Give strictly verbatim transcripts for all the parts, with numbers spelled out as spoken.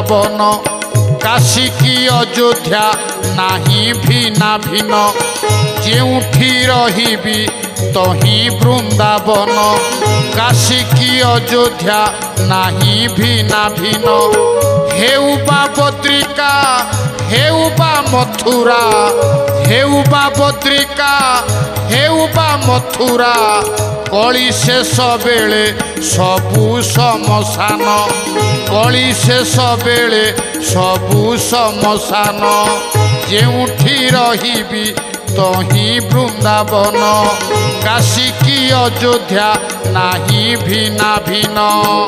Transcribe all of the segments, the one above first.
बृंदावन काशी की अयोध्या नाही भिना भिन जेउठी रहिबी तही वृंदावन काशी की अयोध्या नाही भिना भिन हेउ बा बद्रिका हेउ बा मथुरा हेउ बा बद्रिका हेउ बा मथुरा कली शेष बेले सबु समसान कली शेष बेले सबु समसान जेउठी रहिबी तही वृंदावन काशी की अयोध्या नाही भिना भिन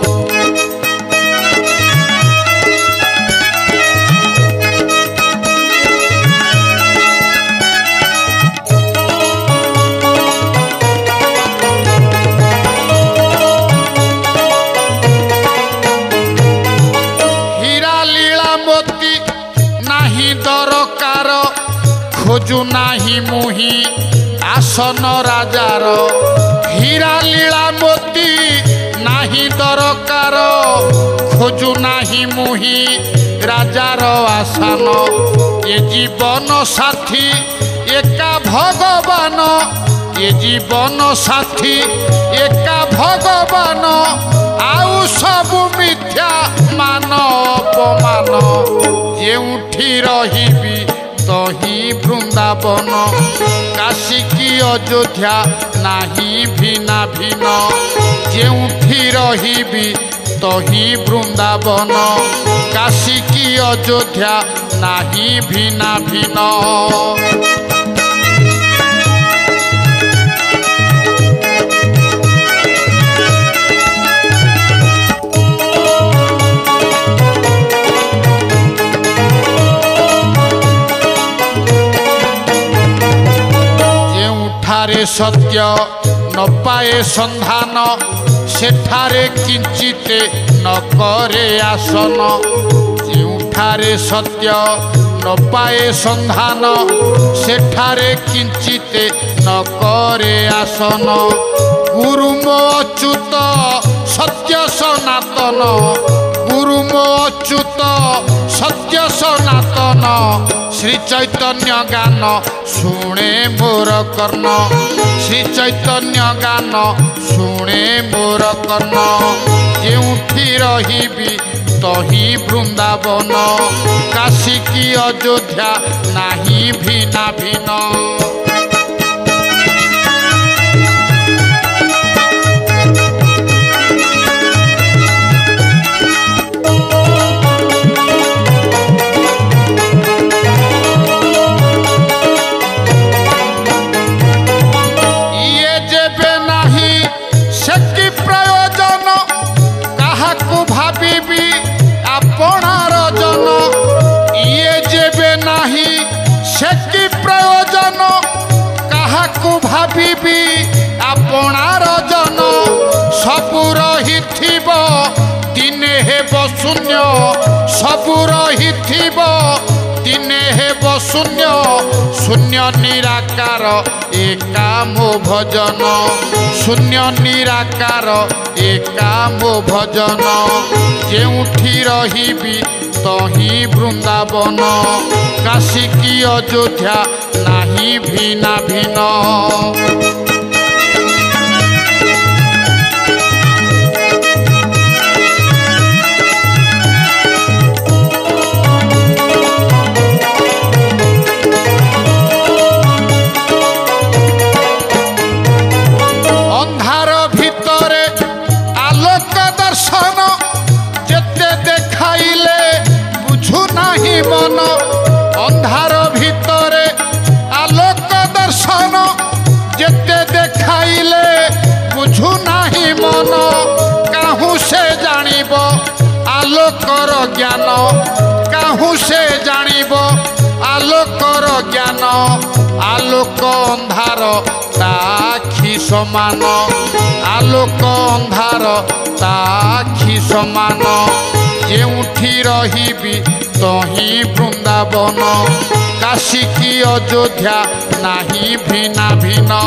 खोजु नाही मुही आसन राजार हीरा लीला मोती नाही दरकार खोजु नाही मुही राजार आसन ये जीवन साथी एका भगवान ये जीवन साथी एका भगवान आउ सबु मिथ्या मान अपमान जेउठी रहिबी तही वृंदावन काशी की अयोध्या नाही भिना भिन जेउठी रहिबी तही वृंदावन काशी की अयोध्या नाही भिना भिन सत्य न पाए संधान सेठारे किंचिते न करे आसन जेउठारे सत्य न पाए संधान सेठारे किंचिते न करे आसन गुरु मो अच्युत सत्य सनातन गुरु मो अच्युत सत्य सनातन श्री चैतन्य गान शुणे मोर कर्ण श्री चैतन्य गान शुणे मोर कर्ण जेउठी रहिबी तही वृंदावन काशी की अयोध्या नाही भिना भिन भाबी आपणार जन सबु रहिथिब दिने हेब शून्य सबु रहिथिब दिने हेब शून्य शून्य निराकार एका मो भजन शून्य निराकार एका मो भजन जेउठी रहिबी तही वृंदावन काशी की अयोध्या नाही भिना भिन अंधार भितरे आलोक दर्शन जेते देखाइले बुझु नाही मन अंधार भितरे आलोक दर्शन जेते देखाइले बुझु नाही मन काहू से जानिब आलोकर ज्ञान काहू से जानिब आलोकर ज्ञान आलोक अंधार ताखी समान आलोक अंधार ताखी समान जेउठी रहिबी तही वृंदावन काशी की अयोध्या नाही भिना भिन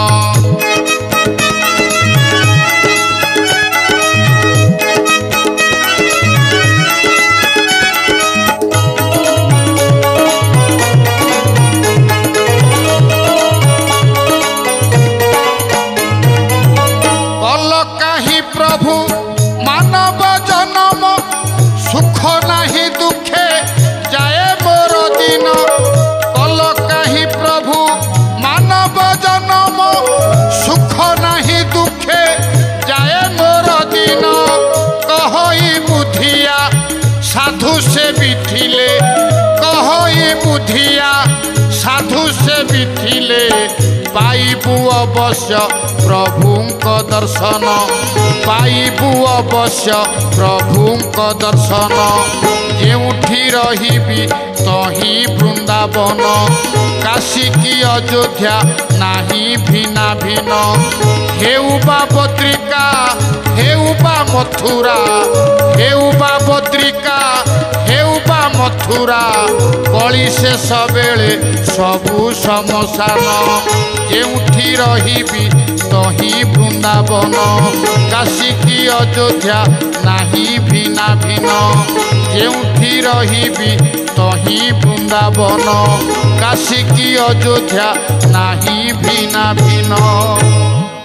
प्रभु मानव जन्म सुख नहीं दुखे जाए मोर दिन कल कहीं प्रभु मानव जन्म सुख नहीं दुखे जाए मोर दिन कहोई बुधिया साधु से बिथिले कहोई बुधिया साधु से बिथिले पाइबु अवश्य प्रभुंक दर्शन पाइबु अवश्य प्रभुंक दर्शन जेउठी रहिबी तही वृंदावन काशी की अयोध्या नाही भिना भिन्न हेउबा बद्रिका हेउबा मथुरा हेउबा बद्रिका हेउबा मथुरा कली शेष बेले सबु समसान जेउठी रहिबी तही वृंदावन काशी की अयोध्या नाही भिना भिन्न जेउठी रहिबी तही वृंदावन काशी की अयोध्या नाही भिना भिन्न।